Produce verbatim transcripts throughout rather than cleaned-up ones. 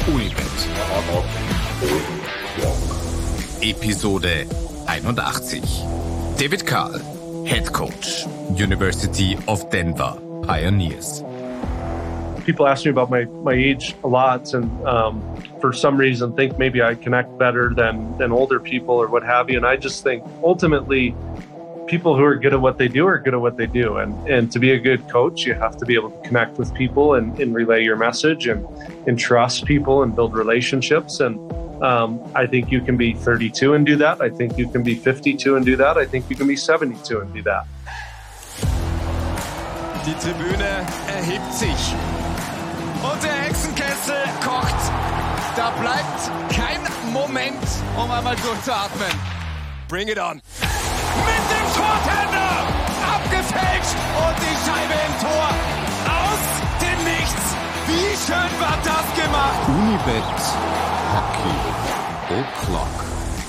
Unibet. Episode einundachtzig. David Carl, Head Coach, University of Denver Pioneers. People ask me about my, my age a lot, and um, for some reason think maybe I connect better than, than older people or what have you. And I just think ultimately people who are good at what they do are good at what they do. And, and to be a good coach, you have to be able to connect with people and, and relay your message and, and trust people and build relationships. And um, I think you can be thirty-two and do that. I think you can be fifty-two and do that. I think you can be seventy-two and do that. Die Tribüne erhebt sich. Und der Hexenkessel kocht. Da bleibt kein Moment, um einmal durchzuatmen. Bring it on. Mit dem Vortender. Abgefälscht. Und die Scheibe im Tor. Aus dem Nichts. Wie schön war das gemacht. Unibet Hockey O'Clock.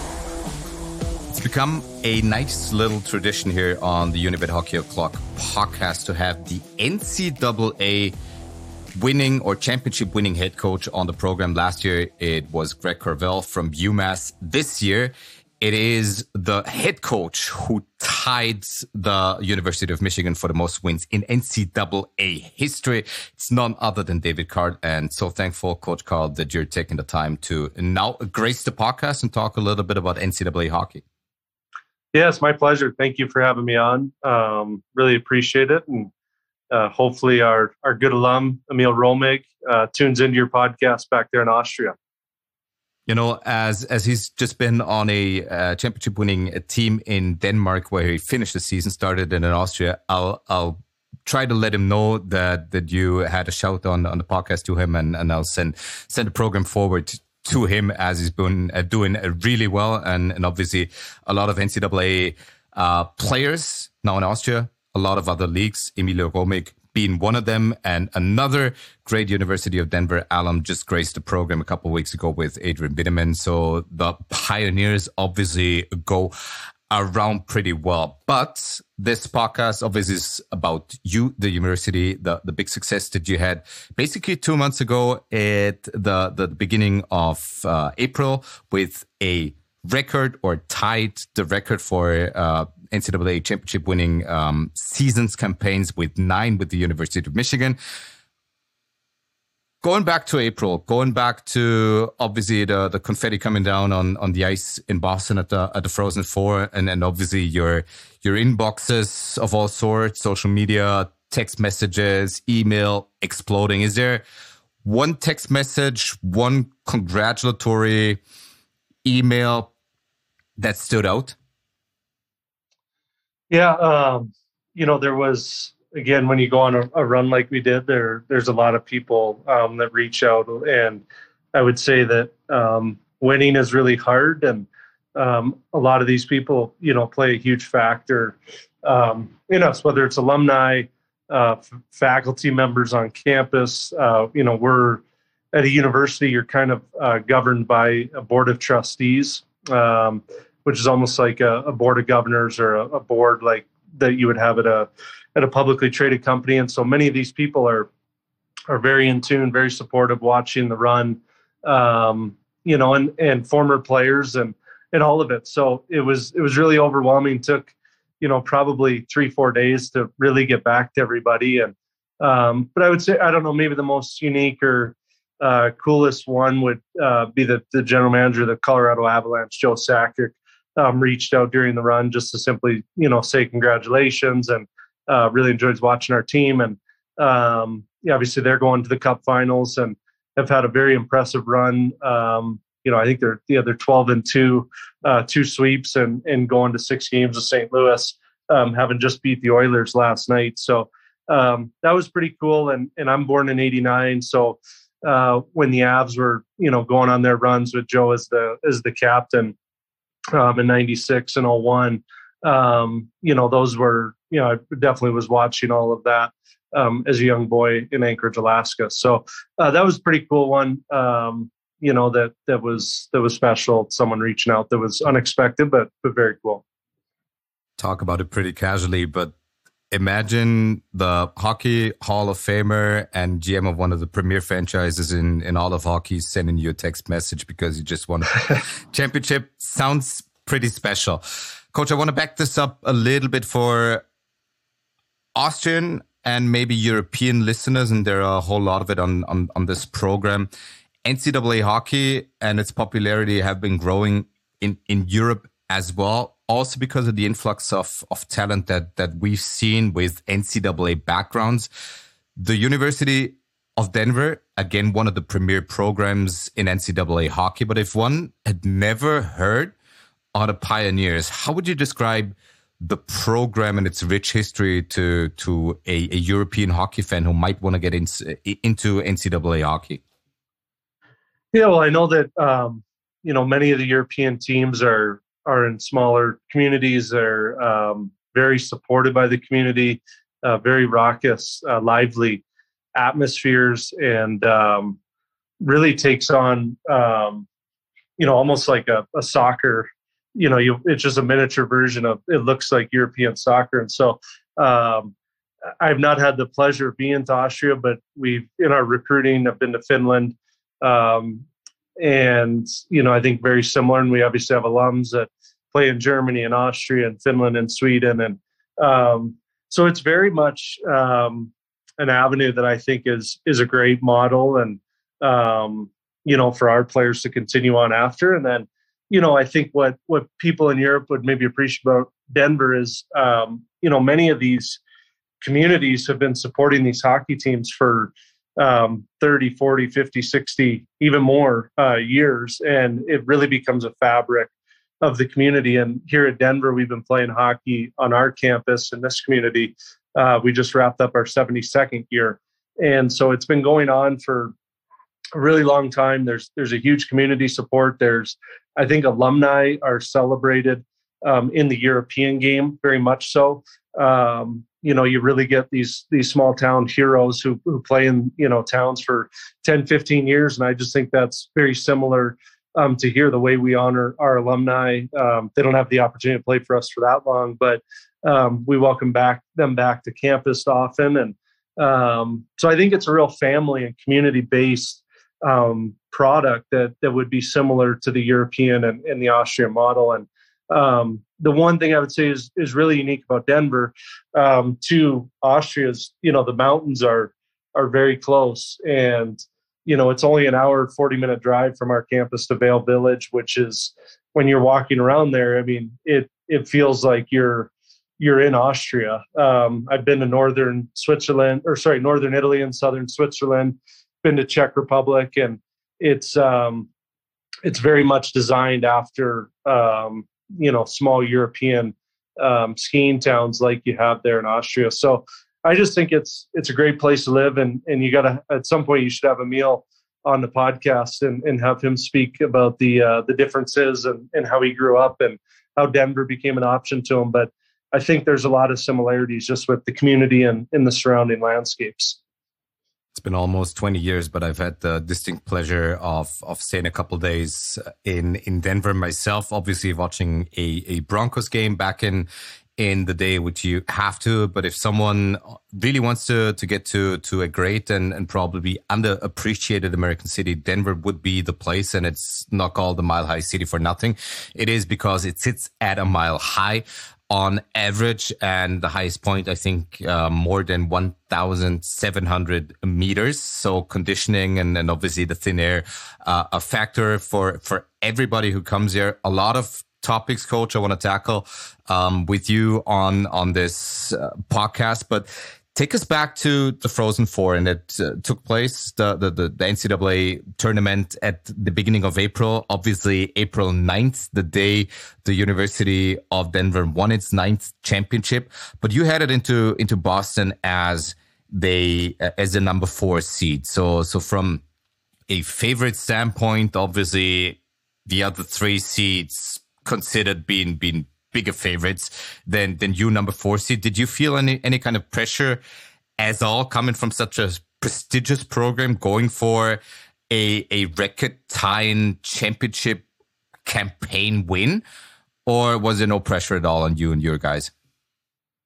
It's become a nice little tradition here on the Unibet Hockey O'Clock podcast to have the N C double A winning or championship winning head coach on the program. Last year, it was Greg Carvel from UMass. This year, it is the head coach who tied the University of Michigan for the most wins in N C double A history. It's none other than David Carl. And so thankful, Coach Carl, that you're taking the time to now grace the podcast and talk a little bit about N C double A hockey. Yeah, it's my pleasure. Thank you for having me on. Um, really appreciate it. And uh, hopefully our, our good alum, Emil Romig, uh, tunes into your podcast back there in Austria. You know, as as he's just been on a uh, championship-winning team in Denmark, where he finished the season, started in Austria, I'll I'll try to let him know that that you had a shout on on the podcast to him, and, and I'll send send the program forward to him as he's been uh, doing uh, really well, and and obviously a lot of N C double A uh, players now in Austria, a lot of other leagues, Emilio Romig being one of them, and another great University of Denver alum just graced the program a couple of weeks ago with Adrian Biederman. So the Pioneers obviously go around pretty well. But this podcast obviously is about you, the university, the, the big success that you had basically two months ago at the, the beginning of uh, April with a record, or tied the record for uh, N C double A championship winning um, seasons campaigns with nine with the University of Michigan. Going back to April, going back to obviously the, the confetti coming down on, on the ice in Boston at the at the Frozen Four, and and obviously your your inboxes of all sorts, social media, text messages, email exploding. Is there one text message, one congratulatory email that stood out? Yeah, um, you know, there was, again, when you go on a, a run like we did, there there's a lot of people um, that reach out, and I would say that um, winning is really hard, and um, a lot of these people, you know, play a huge factor um, in us, whether it's alumni, uh, f- faculty members on campus. Uh, you know, we're at a university, you're kind of uh, governed by a board of trustees, um, which is almost like a, a board of governors, or a, a board like that you would have at a at a publicly traded company. And so many of these people are are very in tune, very supportive, watching the run, um, you know, and and former players and and all of it. So it was it was really overwhelming. Took, you know, probably three, four days to really get back to everybody. And um, but I would say, I don't know, maybe the most unique or uh, coolest one would uh, be the, the general manager of the Colorado Avalanche, Joe Sakic, um, reached out during the run just to simply, you know, say congratulations, and uh, really enjoys watching our team. And um, yeah, obviously they're going to the Cup Finals and have had a very impressive run. Um, you know, I think they're yeah, they're twelve and two, uh, two sweeps, and and going to six games with Saint Louis, um, having just beat the Oilers last night. So um, that was pretty cool. And and I'm born in eighty-nine, so. Uh, when the Avs were, you know, going on their runs with Joe as the as the captain um, in ninety-six and oh one, um, you know, those were, you know, I definitely was watching all of that um, as a young boy in Anchorage, Alaska. So uh, that was a pretty cool one. Um, you know, that that was that was special. Someone reaching out that was unexpected, but but very cool. Talk about it pretty casually, but Imagine the Hockey Hall of Famer and G M of one of the premier franchises in, in all of hockey sending you a text message because you just won a championship. Sounds pretty special. Coach, I want to back this up a little bit for Austrian and maybe European listeners, and there are a whole lot of it on, on, on this program. N C double A hockey and its popularity have been growing in, in Europe as well. Also because of the influx of, of talent that, that we've seen with N C double A backgrounds. The University of Denver, again, one of the premier programs in N C double A hockey. But if one had never heard of the Pioneers, how would you describe the program and its rich history to, to a, a European hockey fan who might want to get in, into N C double A hockey? Yeah, well, I know that, um, you know, many of the European teams are are in smaller communities. They're um, very supported by the community, uh, very raucous, uh, lively atmospheres, and um, really takes on, um, you know, almost like a, a soccer, you know, you, it's just a miniature version of, it looks like European soccer. And so um, I've not had the pleasure of being to Austria, but we've, in our recruiting, I've been to Finland, um, and, you know, I think very similar. And we obviously have alums that play in Germany and Austria and Finland and Sweden. And um, so it's very much um, an avenue that I think is is a great model and, um, you know, for our players to continue on after. And then, you know, I think what, what people in Europe would maybe appreciate about Denver is, um, you know, many of these communities have been supporting these hockey teams for um, thirty, forty, fifty, sixty, even more uh, years. And it really becomes a fabric of the community. And here at Denver, we've been playing hockey on our campus in this community. Uh, we just wrapped up our seventy-second year. And so it's been going on for a really long time. There's, there's a huge community support. There's, I think alumni are celebrated um, in the European game, very much so. Um, you know, you really get these these small town heroes who, who play in, you know, towns for ten, fifteen years. And I just think that's very similar um, to here, the way we honor our alumni. Um, they don't have the opportunity to play for us for that long, but um, we welcome back them back to campus often. And um, so I think it's a real family and community-based um, product that that would be similar to the European and, and the Austrian model. And Um, the one thing I would say is is really unique about Denver um, to Austria is, you know, the mountains are are very close, and you know it's only an hour, forty minute drive from our campus to Vail Village, which is, when you're walking around there, I mean, it it feels like you're you're in Austria. Um, I've been to northern Switzerland, or sorry, northern Italy and southern Switzerland. Been to Czech Republic, and it's um, it's very much designed after. Um, you know, small European um, skiing towns like you have there in Austria. So I just think it's it's a great place to live. And, and you got to, at some point, you should have Emil on the podcast and, and have him speak about the uh, the differences and, and how he grew up and how Denver became an option to him. But I think there's a lot of similarities just with the community and in the surrounding landscapes. It's been almost twenty years, but I've had the distinct pleasure of of staying a couple of days in, in Denver myself, obviously watching a, a Broncos game back in in the day, which you have to. But if someone really wants to to get to to a great and, and probably underappreciated American city, Denver would be the place. And it's not called the Mile High City for nothing. It is because it sits at a mile high on average, and the highest point, I think, uh, more than one thousand seven hundred meters. So conditioning and, and obviously the thin air, uh, a factor for, for everybody who comes here. A lot of topics, Coach, I want to tackle um, with you on, on this uh, podcast, but take us back to the Frozen Four, and it uh, took place, the, the, the, the N C double A tournament at the beginning of April, obviously April ninth, the day the University of Denver won its ninth championship. But you headed into, into Boston as they, uh, as the number four seed. So, so from a favorite standpoint, obviously the other three seeds considered being, being bigger favorites than than you, number four seed. Did you feel any any kind of pressure as all coming from such a prestigious program, going for a a record tying championship campaign win, or was there no pressure at all on you and your guys?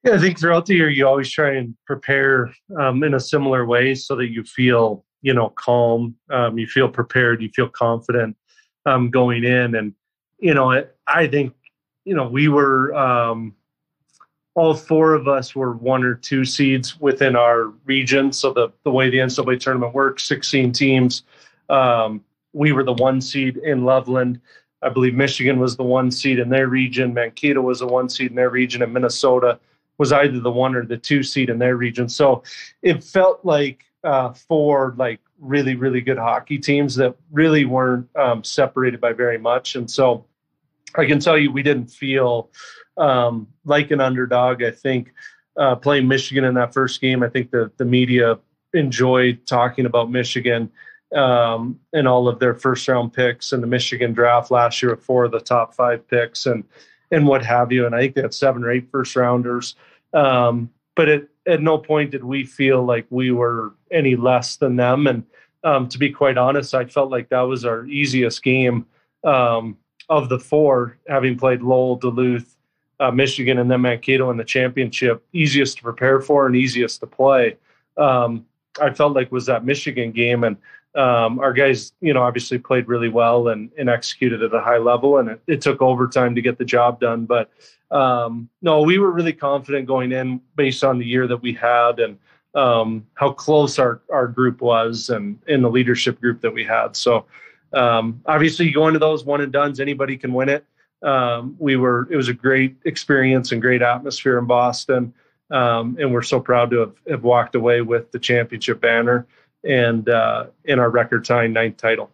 Yeah, I think throughout the year, you always try and prepare um, in a similar way so that you feel, you know, calm, um, you feel prepared, you feel confident um, going in. And, you know, I, I think, you know, we were, um, all four of us were one or two seeds within our region. So the, the way the N C double A tournament works, sixteen teams, um, we were the one seed in Loveland. I believe Michigan was the one seed in their region. Mankato was the one seed in their region, and Minnesota was either the one or the two seed in their region. So it felt like uh, four like really, really good hockey teams that really weren't um, separated by very much. And so I can tell you we didn't feel um, like an underdog. I think uh, playing Michigan in that first game, I think the, the media enjoyed talking about Michigan um, and all of their first round picks and the Michigan draft last year with four of the top five picks and and what have you. And I think they had seven or eight first rounders. Um, but it, at no point did we feel like we were any less than them. And um, to be quite honest, I felt like that was our easiest game um, of the four, having played Lowell, Duluth, uh, Michigan, and then Mankato in the championship. Easiest to prepare for and easiest to play. Um, I felt like was that Michigan game. And Um, our guys, you know, obviously played really well and, and executed at a high level, and it, it took overtime to get the job done. But um, no, we were really confident going in based on the year that we had and um, how close our, our group was and in the leadership group that we had. So um, obviously you go into those one and dones, anybody can win it. Um, we were, it was a great experience and great atmosphere in Boston. Um, and we're so proud to have, have walked away with the championship banner and uh, in our record-tying ninth title.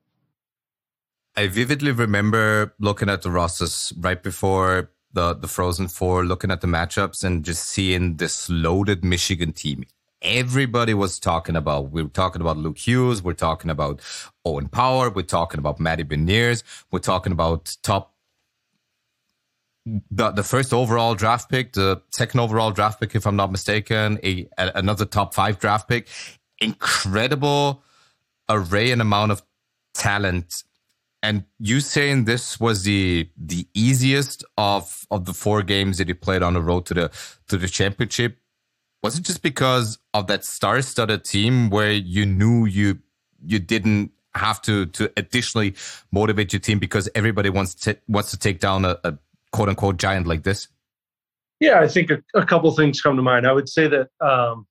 I vividly remember looking at the rosters right before the, the Frozen Four, looking at the matchups and just seeing this loaded Michigan team. Everybody was talking about, we were talking about Luke Hughes, we're talking about Owen Power, we're talking about Matty Beniers, we're talking about top The, the first overall draft pick, the second overall draft pick, if I'm not mistaken, a, a, another top five draft pick. Incredible array and amount of talent. And you saying this was the the easiest of of the four games that you played on the road to the to the championship. Was it just because of that star-studded team where you knew you you didn't have to to additionally motivate your team because everybody wants to wants to take down a, a quote unquote giant like this? Yeah, I think a, a couple things come to mind. I would say that um,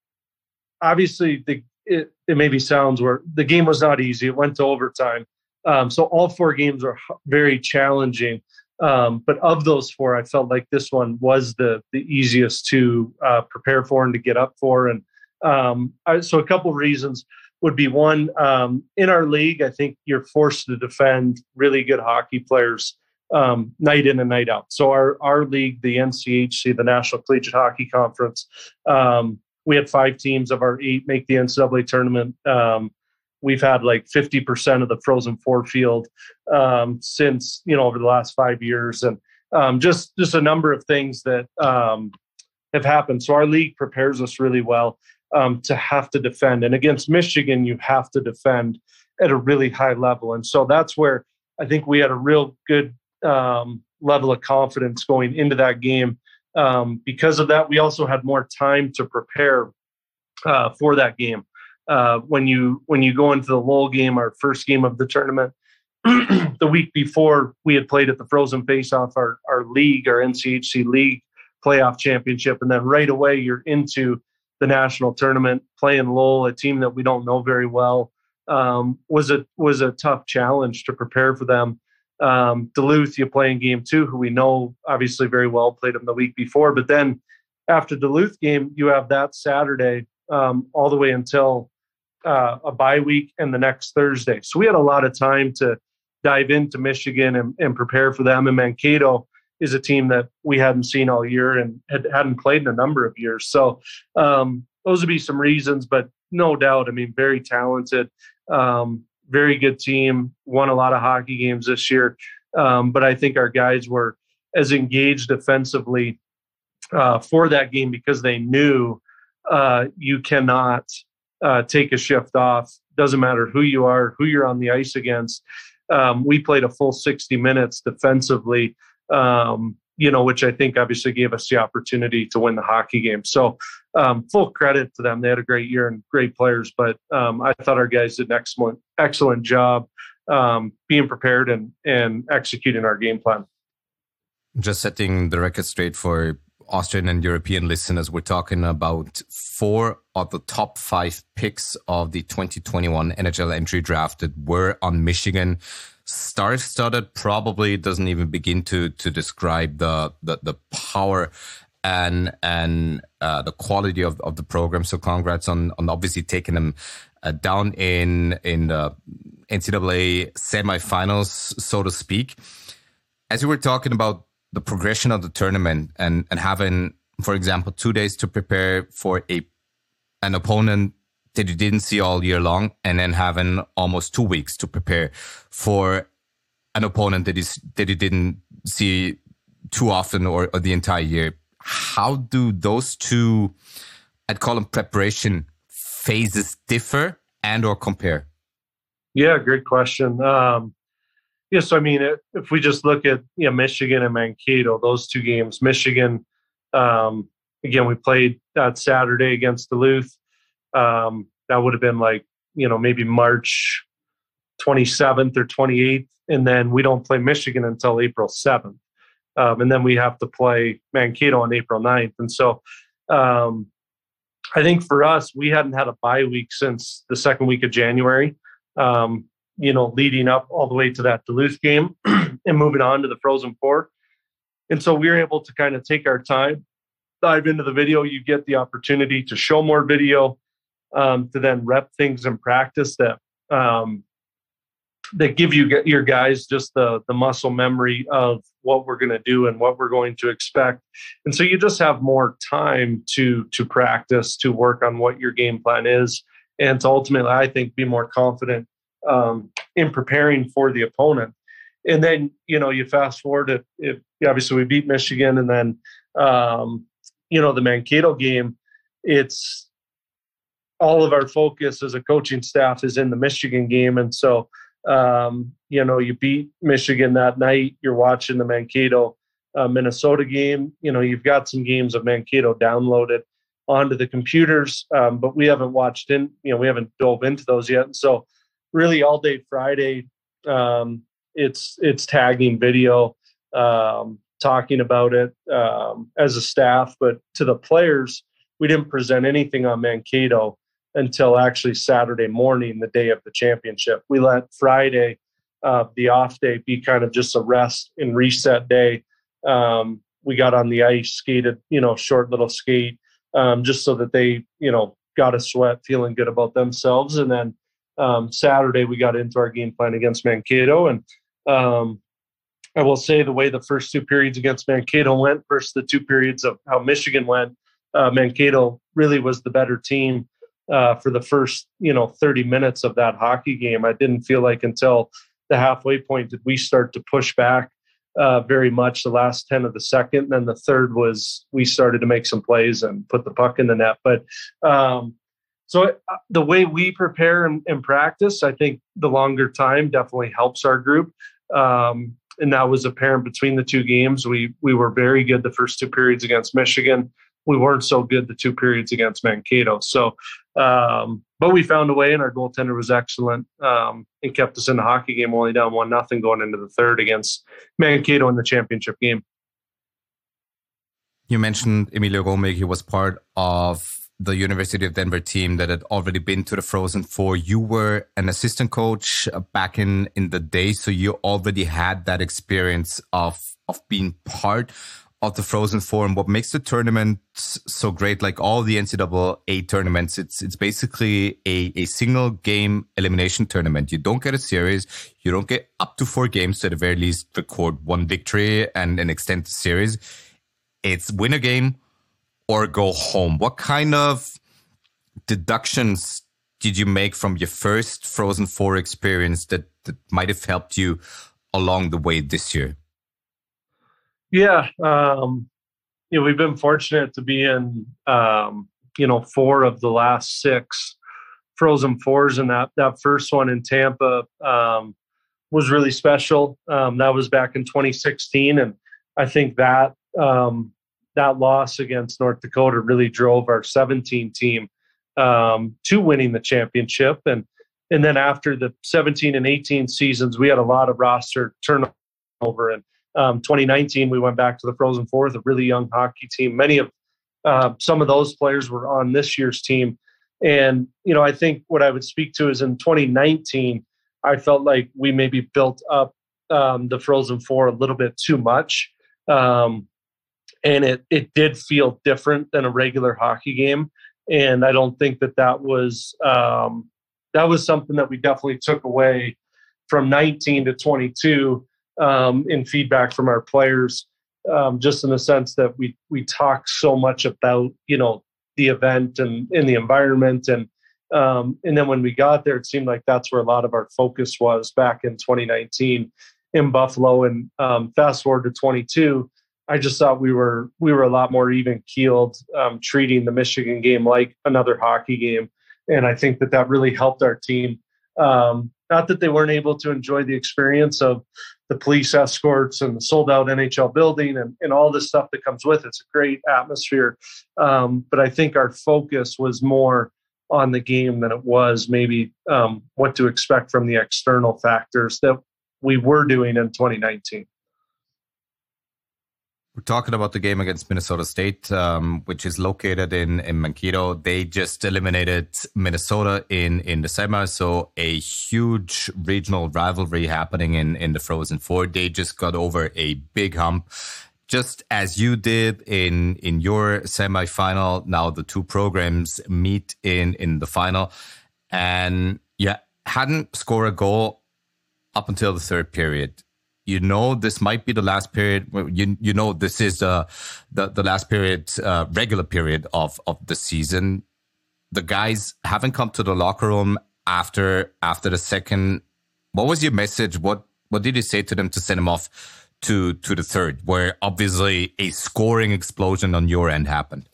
obviously the it, it maybe sounds where the game was not easy. It went to overtime. Um, so all four games are very challenging. Um, but of those four, I felt like this one was the the easiest to uh, prepare for and to get up for. And um, I, so a couple of reasons would be one, um, in our league, I think you're forced to defend really good hockey players um, night in and night out. So our, our league, the N C H C, the National Collegiate Hockey Conference, um, we had five teams of our eight make the N C double A tournament. Um, We've had like fifty percent of the Frozen Four field um, since, you know, over the last five years. And um, just, just a number of things that um, have happened. So our league prepares us really well um, to have to defend. And against Michigan, you have to defend at a really high level. And so that's where I think we had a real good um, level of confidence going into that game. Um, because of that, we also had more time to prepare uh, for that game. Uh, when you when you go into the Lowell game, our first game of the tournament, the week before we had played at the Frozen Face-Off, our our league, our N C H C league playoff championship, and then right away you're into the national tournament playing Lowell, a team that we don't know very well. Um, was a was a tough challenge to prepare for them. Um, Duluth, you play in game two, who we know obviously very well, played them the week before, but then after Duluth game, you have that Saturday um, all the way until Uh, a bye week and the next Thursday. So we had a lot of time to dive into Michigan and, and prepare for them. And Mankato is a team that we hadn't seen all year and had, hadn't played in a number of years. So um, those would be some reasons, but no doubt, I mean, very talented, um, very good team, won a lot of hockey games this year. Um, but I think our guys were as engaged defensively uh, for that game because they knew uh, you cannot Uh, take a shift off. Doesn't matter who you are, who you're on the ice against. Um, we played a full sixty minutes defensively um, you know, which I think obviously gave us the opportunity to win the hockey game. So um, full credit to them. They had a great year and great players, but um, I thought our guys did an excellent, excellent job um, being prepared and, and executing our game plan. Just setting the record straight for Austrian and European listeners, we're talking about four of the top five picks of the twenty twenty-one N H L entry draft that were on Michigan. Star-studded probably doesn't even begin to to describe the the, the power and and uh, the quality of, of the program. So congrats on on obviously taking them uh, down in in the N C double A semifinals, so to speak. As you were talking about the progression of the tournament and, and having, for example, two days to prepare for a an opponent that you didn't see all year long, and then having almost two weeks to prepare for an opponent that is that you didn't see too often or, or the entire year. How do those two, I'd call them preparation phases, differ and or compare? Yeah, great question. Um, Yes, yeah, so I mean, if we just look at you know Michigan and Mankato, those two games, Michigan, um, again, we played that Saturday against Duluth. Um, that would have been like, you know, maybe March twenty-seventh or twenty-eighth. And then we don't play Michigan until April seventh. Um, and then we have to play Mankato on April ninth. And so um, I think for us, we hadn't had a bye week since the second week of January. Um, you know, leading up all the way to that Duluth game and moving on to the Frozen Four. And so we were able to kind of take our time, dive into the video. You get the opportunity to show more video, um, to then rep things in practice that um, that give you your guys just the, the muscle memory of what we're going to do and what we're going to expect. And so you just have more time to to practice, to work on what your game plan is, and to ultimately, I think, be more confident Um, in preparing for the opponent. And then, you know, you fast forward to, if, obviously we beat Michigan, and then, um, you know, the Mankato game, it's all of our focus as a coaching staff is in the Michigan game. And so, um, you know, you beat Michigan that night, you're watching the Mankato, uh, Minnesota game, you know, you've got some games of Mankato downloaded onto the computers, um, but we haven't watched in, you know, we haven't dove into those yet. And so, really all day Friday, um, it's it's tagging video, um, talking about it um, as a staff. But to the players, we didn't present anything on Mankato until actually Saturday morning, the day of the championship. We let Friday, uh, the off day, be kind of just a rest and reset day. Um, we got on the ice, skated, you know, short little skate, um, just so that they, you know, got a sweat, feeling good about themselves. And then Um, Saturday, we got into our game plan against Mankato. And um, I will say the way the first two periods against Mankato went versus the two periods of how Michigan went, uh, Mankato really was the better team uh, for the first, you know, thirty minutes of that hockey game. I didn't feel like until the halfway point did we start to push back uh, very much the last ten of the second. And then the third was we started to make some plays and put the puck in the net. But um, So the way we prepare and, and practice, I think the longer time definitely helps our group. Um, and that was apparent between the two games. We we were very good the first two periods against Michigan. We weren't so good the two periods against Mankato. So, um, but we found a way, and our goaltender was excellent um, and kept us in the hockey game, only down one nothing going into the third against Mankato in the championship game. You mentioned Emilio Romig. He was part of the University of Denver team that had already been to the Frozen Four. You were an assistant coach back in, in the day, so you already had that experience of of being part of the Frozen Four. And what makes the tournament so great, like all the N C double A tournaments, it's it's basically a, a single game elimination tournament. You don't get a series. You don't get up to four games to at the very least record one victory and, and extend the series. It's win a game or go home. What kind of deductions did you make from your first Frozen Four experience that, that might have helped you along the way this year? Yeah, um, you know, we've been fortunate to be in, um, you know, four of the last six Frozen Fours, and that that first one in Tampa um, was really special. Um, that was back in twenty sixteen, and I think that um, that loss against North Dakota really drove our seventeen team um, to winning the championship. And and then after the seventeen and eighteen seasons, we had a lot of roster turnover. And um, twenty nineteen, we went back to the Frozen Four with a really young hockey team. Many of uh, some of those players were on this year's team. And, you know, I think what I would speak to is in twenty nineteen, I felt like we maybe built up um, the Frozen Four a little bit too much. Um, and it, it did feel different than a regular hockey game. And I don't think that that was, um, that was something that we definitely took away from nineteen to twenty-two um, in feedback from our players, um, just in the sense that we, we talk so much about, you know, the event and in the environment. And, um, and then when we got there, it seemed like that's where a lot of our focus was back in twenty nineteen in Buffalo. And um, fast forward to twenty-two, I just thought we were, we were a lot more even keeled, um, treating the Michigan game like another hockey game. And I think that that really helped our team. Um, not that they weren't able to enjoy the experience of the police escorts and the sold out N H L building and, and all this stuff that comes with it. It's a great atmosphere. Um, but I think our focus was more on the game than it was maybe um, what to expect from the external factors that we were doing in twenty nineteen. We're talking about the game against Minnesota State, um, which is located in, in Mankato. They just eliminated Minnesota in, in the semi, so a huge regional rivalry happening in, in the Frozen Four. They just got over a big hump, just as you did in, in your semifinal. Now the two programs meet in, in the final, and yeah, hadn't scored a goal up until the third period. You know, this might be the last period. You you know, this is uh, the the last period, uh, regular period of of the season. The guys haven't come to the locker room after after the second. What was your message? What what did you say to them to send them off to to the third, where obviously a scoring explosion on your end happened?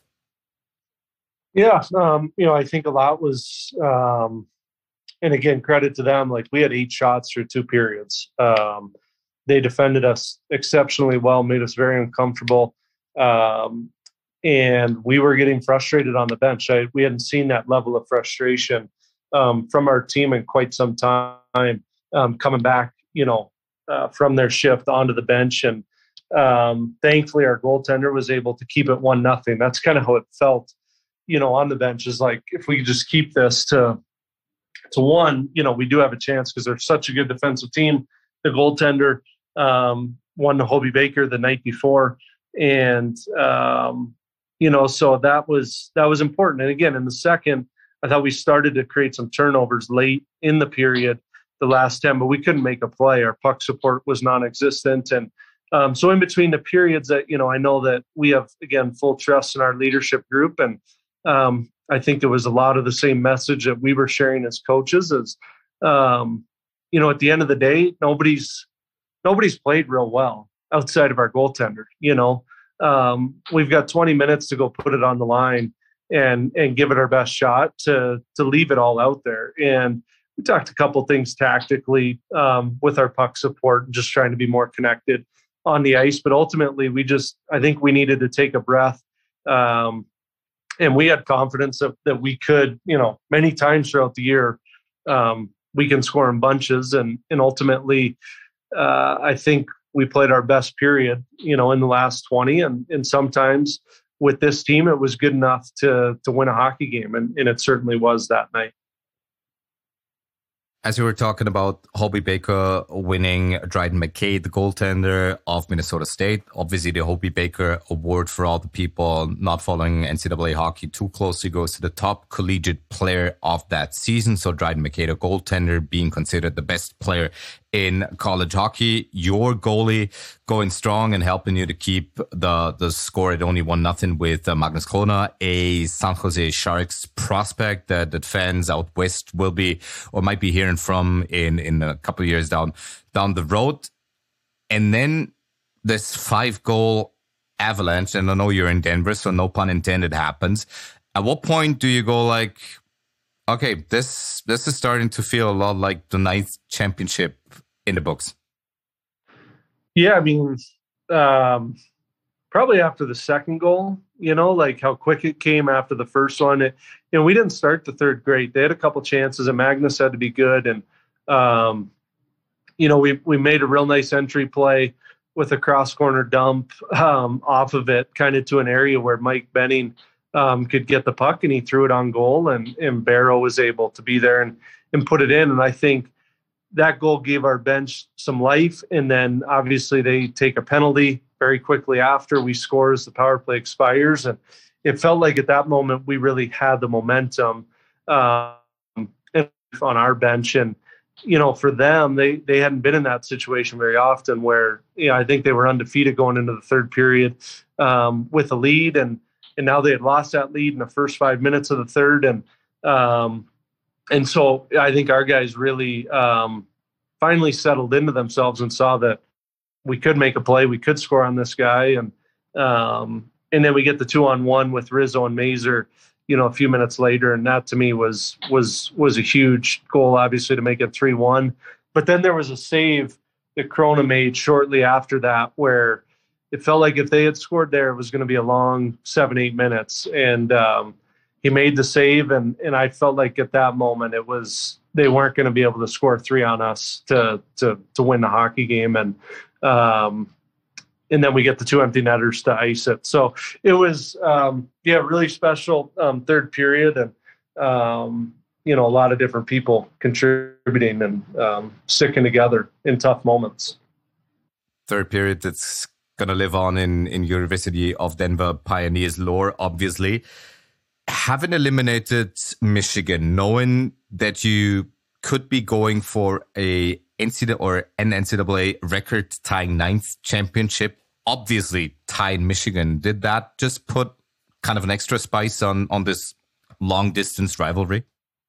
Yeah, um, you know, I think a lot was, um, and again, credit to them. Like we had eight shots through two periods. Um, They defended us exceptionally well, made us very uncomfortable. Um, and we were getting frustrated on the bench. I, we hadn't seen that level of frustration um, from our team in quite some time, um, coming back, you know, uh, from their shift onto the bench. And um, thankfully, our goaltender was able to keep it one nothing. That's kind of how it felt, you know, on the bench. Is like, if we could just keep this to, to one, you know, we do have a chance because they're such a good defensive team. The goaltender um, won the Hobey Baker the night before. And, um, you know, so that was, that was important. And again, in the second, I thought we started to create some turnovers late in the period, the last ten, but we couldn't make a play. Our puck support was non-existent. And um, so in between the periods that, you know, I know that we have, again, full trust in our leadership group. And um, I think it was a lot of the same message that we were sharing as coaches is, um, you know, at the end of the day, nobody's nobody's played real well outside of our goaltender. You know, um, we've got twenty minutes to go put it on the line and and give it our best shot to to leave it all out there. And we talked a couple things tactically um, with our puck support, and just trying to be more connected on the ice. But ultimately, we just I think we needed to take a breath. Um, and we had confidence that, that we could, you know, many times throughout the year, um, we can score in bunches. And, and ultimately, uh, I think we played our best period, you know, in the last twenty. And, and sometimes with this team, it was good enough to, to win a hockey game. And, and it certainly was that night. As we were talking about Hobey Baker winning, Dryden McKay, the goaltender of Minnesota State, obviously the Hobey Baker Award for all the people not following N C double A hockey too closely goes to the top collegiate player of that season. So Dryden McKay, the goaltender, being considered the best player in college hockey. Your goalie going strong and helping you to keep the the score at only one nothing with uh, Magnus Krona, a San Jose Sharks prospect that, that fans out west will be or might be hearing from in in a couple of years down down the road. And then this five goal avalanche, and I know you're in Denver, so no pun intended, happens. At what point do you go like, okay, this this is starting to feel a lot like the ninth championship in the books? Yeah, I mean, um, probably after the second goal, you know, like how quick it came after the first one. It, you know, we didn't start the third great. They had a couple chances, and Magnus had to be good. And, um, you know, we we made a real nice entry play with a cross corner dump um, off of it, kind of to an area where Mike Benning um, could get the puck, and he threw it on goal, and, and Barrow was able to be there and, and put it in. And I think that goal gave our bench some life. And then obviously they take a penalty very quickly after we score as the power play expires. And it felt like at that moment we really had the momentum um, on our bench. And, you know, for them, they they hadn't been in that situation very often where, you know, I think they were undefeated going into the third period um, with a lead. And and now they had lost that lead in the first five minutes of the third. And um, and so I think our guys really um, finally settled into themselves and saw that we could make a play, we could score on this guy. And um, and then we get the two on one with Rizzo and Mazur, you know, a few minutes later. And that to me was, was, was a huge goal, obviously, to make it three one. But then there was a save that Corona made shortly after that, where it felt like if they had scored there, it was going to be a long seven, eight minutes. And um, he made the save. And, and I felt like at that moment it was, they weren't going to be able to score three on us to, to, to win the hockey game. And, um, and then we get the two empty netters to ice it. So it was, um, yeah, really special um, third period, and um, you know, a lot of different people contributing and um, sticking together in tough moments. Third period that's gonna live on in in University of Denver Pioneers lore, obviously. Having eliminated Michigan, knowing that you could be going for a N C double A or an N C double A record tying ninth championship, obviously tying Michigan, did that just put kind of an extra spice on, on this long distance rivalry?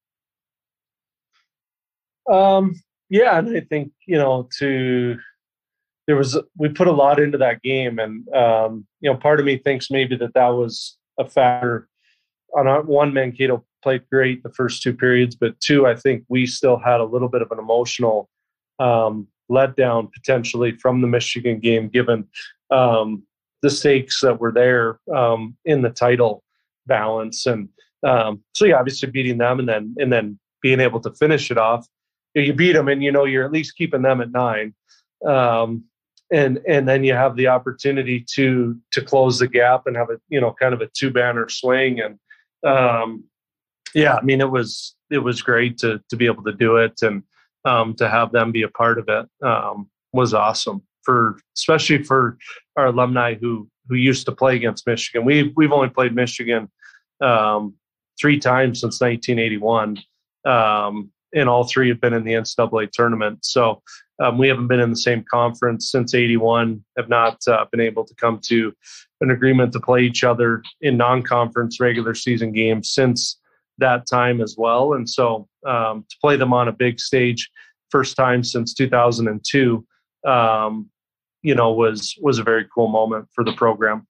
Um, yeah. And I think, you know, to, there was, we put a lot into that game, and, um, you know, part of me thinks maybe that that was a factor. On our one, Mankato played great the first two periods, but two, I think we still had a little bit of an emotional um, letdown potentially from the Michigan game, given um, the stakes that were there um, in the title balance. And um, so, yeah, obviously beating them and then and then being able to finish it off. You, know, you beat them, and you know you're at least keeping them at nine, um, and and then you have the opportunity to to close the gap and have a you know kind of a two banner swing. And um, yeah, I mean it was it was great to to be able to do it, and um, to have them be a part of it um, was awesome. For especially for our alumni who who used to play against Michigan. We we've only played Michigan um, three times since nineteen eighty-one, um, and all three have been in the N C double A tournament. So um, we haven't been in the same conference since eighty-one. Have not uh, been able to come to an agreement to play each other in non-conference regular season games since that time as well. And so um, to play them on a big stage, first time since two thousand two. Um, you know, was was a very cool moment for the program.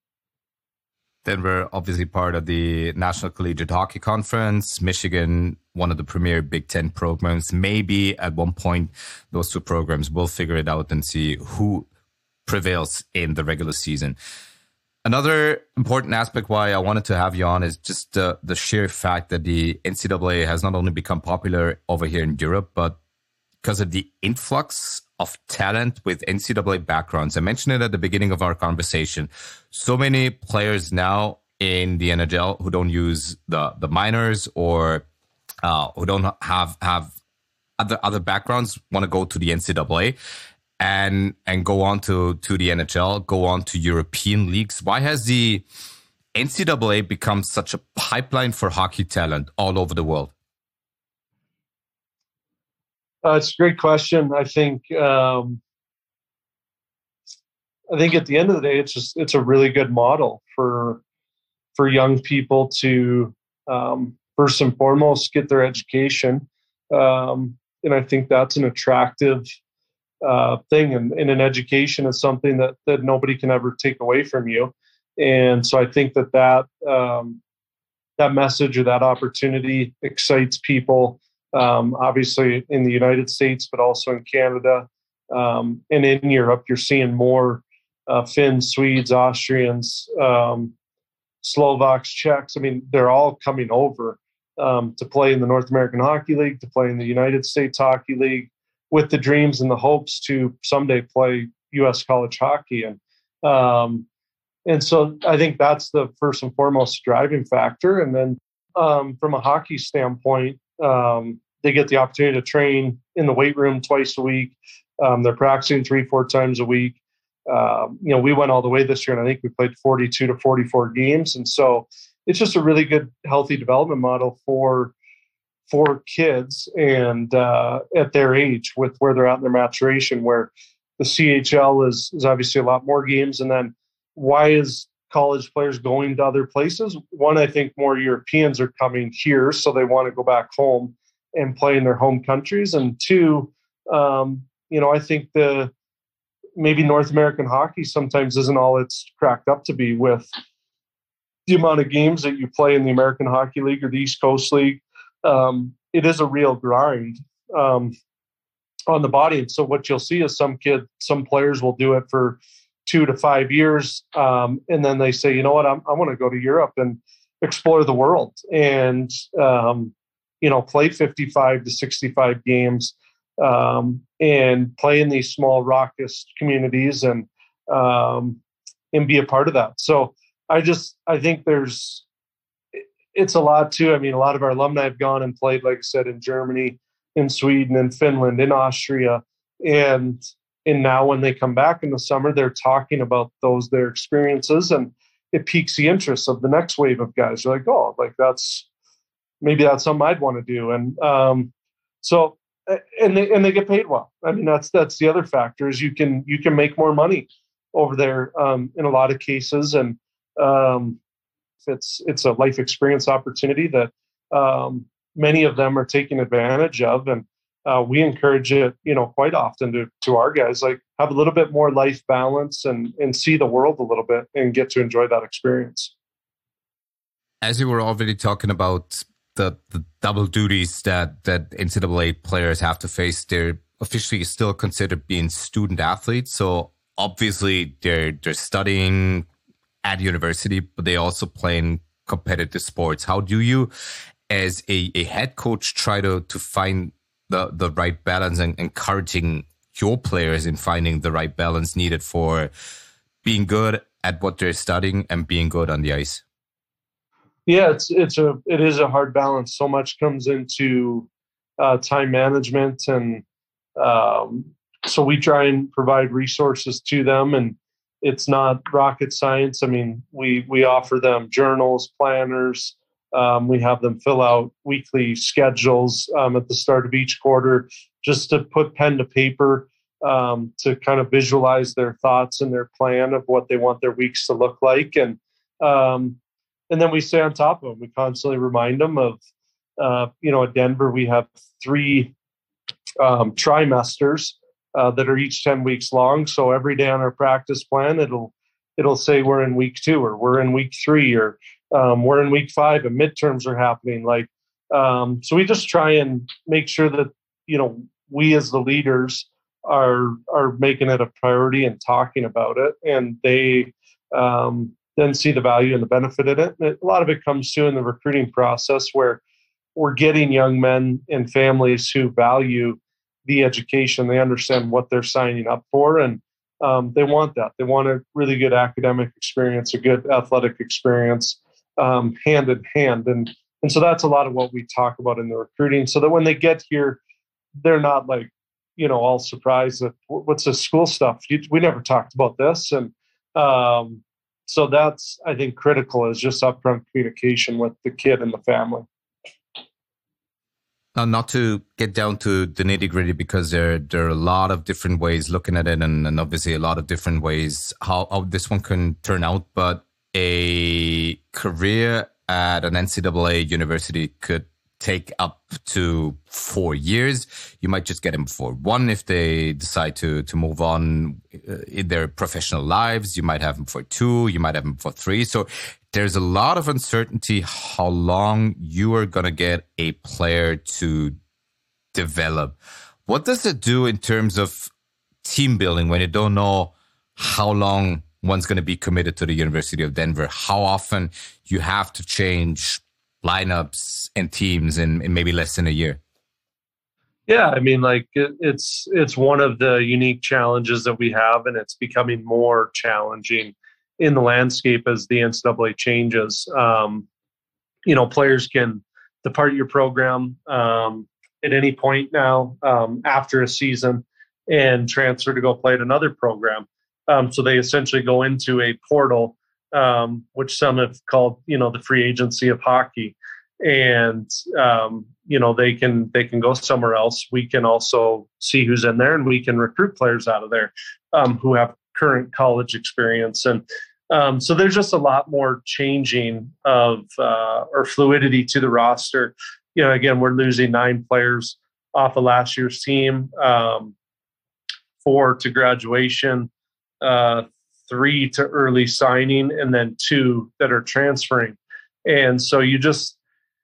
Denver, obviously part of the National Collegiate Hockey Conference. Michigan, one of the premier Big Ten programs. Maybe at one point, those two programs will figure it out and see who prevails in the regular season. Another important aspect why I wanted to have you on is just uh, the sheer fact that the N C double A has not only become popular over here in Europe, but because of the influx of talent with N C double A backgrounds. I mentioned it at the beginning of our conversation. So many players now in the N H L who don't use the, the minors or uh, who don't have have other other backgrounds want to go to the N C double A and and go on to, to the N H L, go on to European leagues. Why has the N C double A become such a pipeline for hockey talent all over the world? Uh, it's a great question. I think um, I think at the end of the day, it's just it's a really good model for for young people to um, first and foremost get their education, um, and I think that's an attractive uh, thing. And, and an education is something that that nobody can ever take away from you. And so I think that that um, that message or that opportunity excites people. Um, obviously in the United States, but also in Canada um, and in Europe, you're seeing more uh, Finns, Swedes, Austrians, um, Slovaks, Czechs. I mean, they're all coming over um, to play in the North American Hockey League, to play in the United States Hockey League, with the dreams and the hopes to someday play U S college hockey. And um, and so I think that's the first and foremost driving factor. And then um, from a hockey standpoint, um, they get the opportunity to train in the weight room twice a week. Um, they're practicing three, four times a week. Um, you know, we went all the way this year, and I think we played forty-two to forty-four games. And so it's just a really good, healthy development model for for kids and uh, at their age, with where they're at in their maturation, where the C H L is, is obviously a lot more games. And then why is college players going to other places? One, I think more Europeans are coming here, so they want to go back home and play in their home countries. And two, um, you know, I think the maybe North American hockey sometimes isn't all it's cracked up to be, with the amount of games that you play in the American Hockey League or the East Coast League. Um, it is a real grind um, on the body. And so what you'll see is some kid, some players will do it for two to five years. Um, and then they say, you know what, I'm, I want to go to Europe and explore the world and, um, you know, play fifty-five to sixty-five games um, and play in these small raucous communities and, um, and be a part of that. So I just, I think there's, it's a lot too. I mean, a lot of our alumni have gone and played, like I said, in Germany, in Sweden, in Finland, in Austria. And, and now when they come back in the summer, they're talking about those, their experiences, and it piques the interest of the next wave of guys. They're like, oh, like that's, maybe that's something I'd want to do. And um, so, and they, and they get paid well. I mean, that's, that's the other factor, is you can, you can make more money over there um, in a lot of cases. And um, it's, it's a life experience opportunity that um, many of them are taking advantage of. And uh, we encourage it, you know, quite often to, to our guys, like, have a little bit more life balance and, and see the world a little bit and get to enjoy that experience. As you were already talking about the, the double duties that, that N C double A players have to face, they're officially still considered being student athletes. So obviously they're, they're studying at university, but they also play in competitive sports. How do you, as a, a head coach, try to, to find the, the right balance and encouraging your players in finding the right balance needed for being good at what they're studying and being good on the ice? Yeah, it's it's a it is a hard balance. So much comes into uh, time management, and um, so we try and provide resources to them. And it's not rocket science. I mean, we we offer them journals, planners. Um, we have them fill out weekly schedules um, at the start of each quarter, just to put pen to paper um, to kind of visualize their thoughts and their plan of what they want their weeks to look like. And um, and then we stay on top of them. We constantly remind them of, uh, you know, at Denver, we have three um, trimesters uh, that are each ten weeks long. So every day on our practice plan, it'll it'll say we're in week two, or we're in week three, or um, we're in week five, and midterms are happening. Like, um, so we just try and make sure that, you know, we as the leaders are are making it a priority and talking about it, and they um, then see the value and the benefit in it. And a lot of it comes to in the recruiting process, where we're getting young men and families who value the education. They understand what they're signing up for, and um, they want that. They want a really good academic experience, a good athletic experience, um, hand in hand. And and so that's a lot of what we talk about in the recruiting, so that when they get here, they're not like, you know, all surprised that what's this school stuff? We never talked about this. And um, so that's, I think, critical, is just upfront communication with the kid and the family. Now, not to get down to the nitty gritty, because there, there are a lot of different ways looking at it, and, and obviously a lot of different ways how, how this one can turn out. But a career at an N C double A university could take up to four years. You might just get them for one if they decide to to move on in their professional lives. You might have them for two. You might have them for three. So there's a lot of uncertainty how long you are going to get a player to develop. What does it do in terms of team building when you don't know how long one's going to be committed to the University of Denver, how often you have to change lineups and teams in, in maybe less than a year. Yeah, I mean, like it, it's it's one of the unique challenges that we have, and it's becoming more challenging in the landscape as the N C double A changes. Um, you know, players can depart your program um, at any point now um, after a season and transfer to go play at another program. Um, so they essentially go into a portal, um, which some have called, you know, the free agency of hockey. And, um, you know, they can they can go somewhere else. We can also see who's in there, and we can recruit players out of there um, who have current college experience. And um, so there's just a lot more changing of uh, or fluidity to the roster. You know, again, we're losing nine players off of last year's team, um, four to graduation, uh, three to early signing, and then two that are transferring. And so you just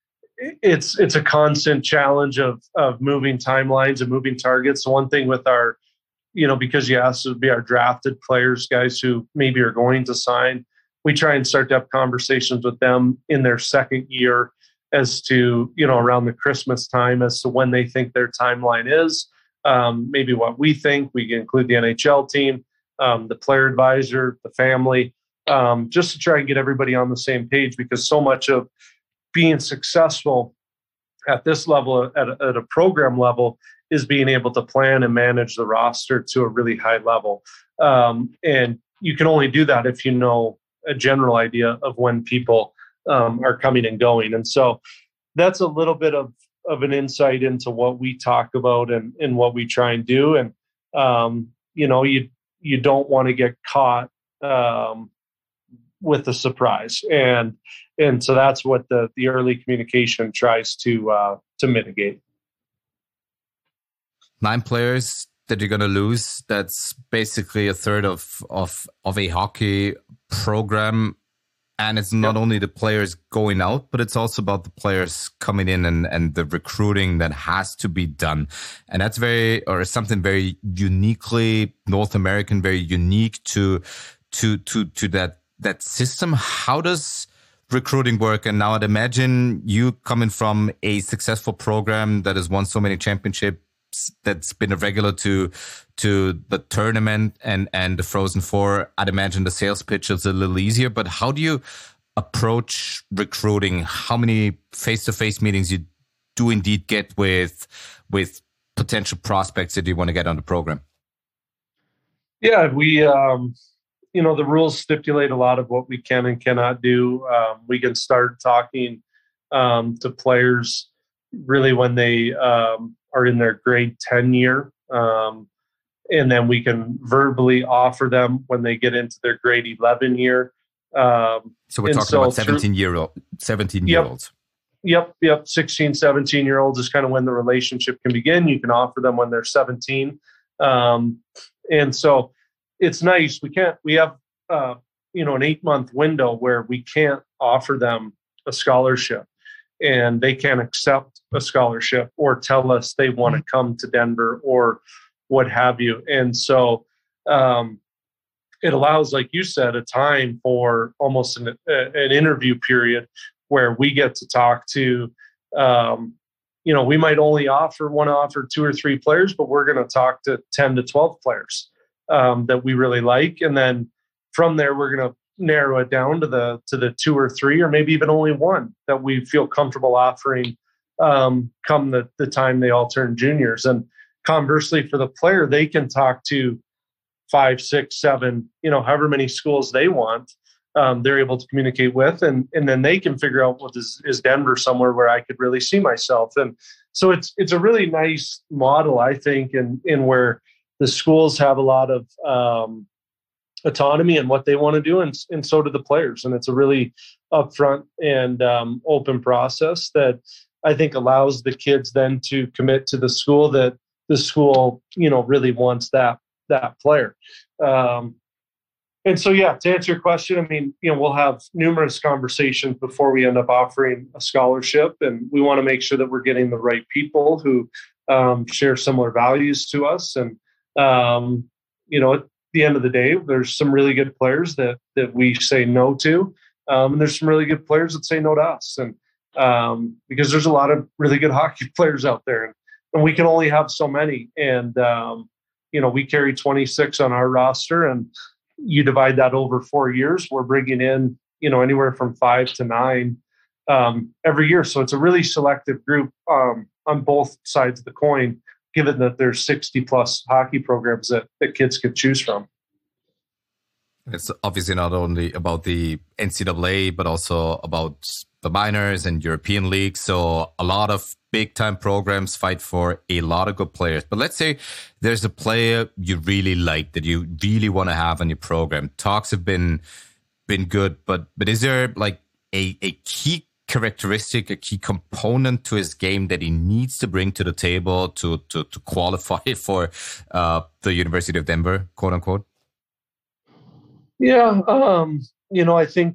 it's it's a constant challenge of of moving timelines and moving targets. So one thing with our, you know, because you asked to be our drafted players, guys who maybe are going to sign, we try and start to have conversations with them in their second year as to, you know, around the Christmas time as to when they think their timeline is, um, maybe what we think. We can include the N H L team, um, the player advisor, the family, um, just to try and get everybody on the same page, because so much of being successful at this level, at a, at a program level, is being able to plan and manage the roster to a really high level. Um, and you can only do that if you know a general idea of when people um, are coming and going. And so that's a little bit of, of an insight into what we talk about and, and what we try and do. And, um, you know, you, you don't want to get caught um, with a surprise. And, and so that's what the, the early communication tries to, uh, to mitigate. Nine players that you're going to lose. That's basically a third of, of, of a hockey program. And it's not yep. only the players going out, but it's also about the players coming in and, and the recruiting that has to be done. And that's very, or something very uniquely North American, very unique to, to, to, to that, that system. How does recruiting work? And now I'd imagine you coming from a successful program that has won so many championships, that's been a regular to to the tournament and and the Frozen Four. I'd imagine the sales pitch is a little easier, but how do you approach recruiting? How many face-to-face meetings you do indeed get with with potential prospects that you want to get on the program? Yeah, we um you know, the rules stipulate a lot of what we can and cannot do. Um, we can start talking um, to players really when they um, are in their grade ten year. Um, and then we can verbally offer them when they get into their grade eleven year. Um, so we're talking so about seventeen year old, seventeen year olds. Yep. Yep. sixteen, seventeen year olds is kind of when the relationship can begin. You can offer them when they're seventeen. Um, and so it's nice. We can't, we have, uh, you know, an eight month window where we can't offer them a scholarship, and they can't accept a scholarship or tell us they want to come to Denver or what have you. And so um, it allows, like you said, a time for almost an, an interview period where we get to talk to, um, you know, we might only offer, want to offer two or three players, but we're going to talk to ten to twelve players um, that we really like. And then from there, we're going to narrow it down to the to the two or three, or maybe even only one that we feel comfortable offering um, come the, the time they all turn juniors. And conversely, for the player, they can talk to five, six, seven, you know, however many schools they want. Um, they're able to communicate with, and and then they can figure out, well, is, is Denver somewhere where I could really see myself? And so it's it's a really nice model, I think, in in where the schools have a lot of um, autonomy in what they want to do, and and so do the players. And it's a really upfront and um, open process that I think allows the kids then to commit to the school that the school, you know, really wants that that player. Um, and so, yeah, to answer your question, I mean, you know, we'll have numerous conversations before we end up offering a scholarship, and we want to make sure that we're getting the right people who um, share similar values to us. And um, you know, the end of the day, there's some really good players that that we say no to, um, and there's some really good players that say no to us, and um, because there's a lot of really good hockey players out there, and, and we can only have so many. And um, you know, we carry twenty-six on our roster, and you divide that over four years, we're bringing in, you know, anywhere from five to nine um, every year. So it's a really selective group um, on both sides of the coin, given that there's sixty plus hockey programs that, that kids could choose from. It's obviously not only about the N C double A, but also about the minors and European leagues. So a lot of big time programs fight for a lot of good players. But let's say there's a player you really like that you really want to have on your program. Talks have been been good, but but is there like a, a key characteristic, a key component to his game that he needs to bring to the table to to, to qualify for uh, the University of Denver, quote unquote? Yeah, um, you know, I think,